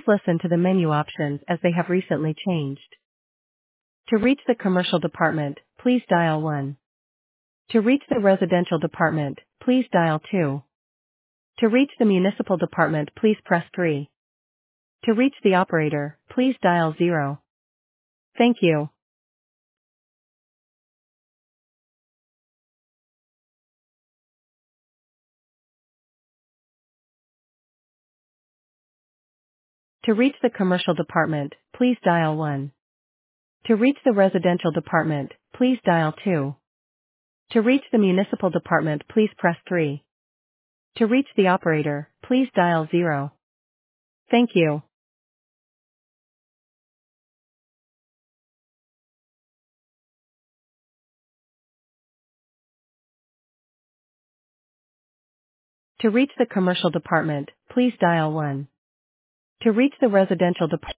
listen to the menu options as they have recently changed. To reach the commercial department, please dial 1. To reach the residential department, please dial 2. To reach the municipal department, please press 3. To reach the operator, please dial 0. Thank you. To reach the commercial department, please dial 1. To reach the residential department, please dial 2. To reach the municipal department, please press 3. To reach the operator, please dial 0. Thank you. To reach the commercial department, please dial 1. To reach the residential department,